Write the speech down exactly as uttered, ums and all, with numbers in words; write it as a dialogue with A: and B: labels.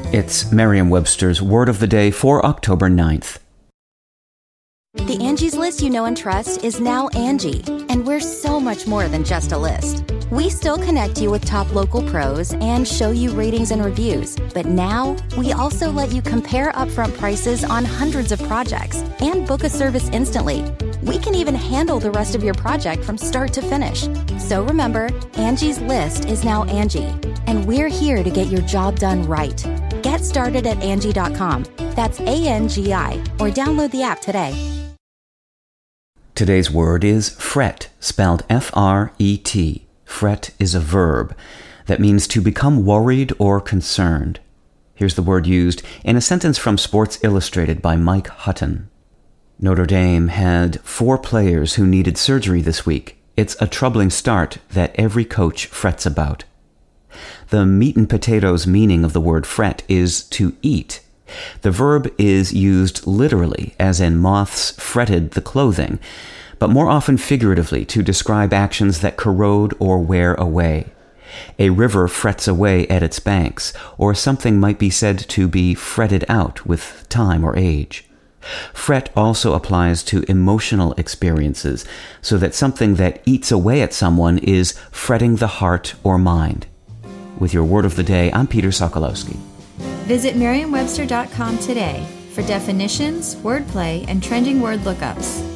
A: It's Merriam-Webster's Word of the Day for October ninth.
B: The Angie's List you know and trust is now Angie, and we're so much more than just a list. We still connect you with top local pros and show you ratings and reviews, but now we also let you compare upfront prices on hundreds of projects and book a service instantly. We can even handle the rest of your project from start to finish. So remember, Angie's List is now Angie, and we're here to get your job done right. Get started at Angie dot com. That's A N G I, or download the app today.
A: Today's word is fret, spelled F R E T. Fret is a verb that means to become worried or concerned. Here's the word used in a sentence from Sports Illustrated by Mike Hutton. Notre Dame had four players who needed surgery this week. It's a troubling start that every coach frets about. The meat and potatoes meaning of the word fret is to eat. The verb is used literally, as in moths fretted the clothing, but more often figuratively to describe actions that corrode or wear away. A river frets away at its banks, or something might be said to be fretted out with time or age. Fret also applies to emotional experiences, so that something that eats away at someone is fretting the heart or mind. With your Word of the Day, I'm Peter Sokolowski.
C: Visit Merriam Webster dot com today for definitions, wordplay, and trending word lookups.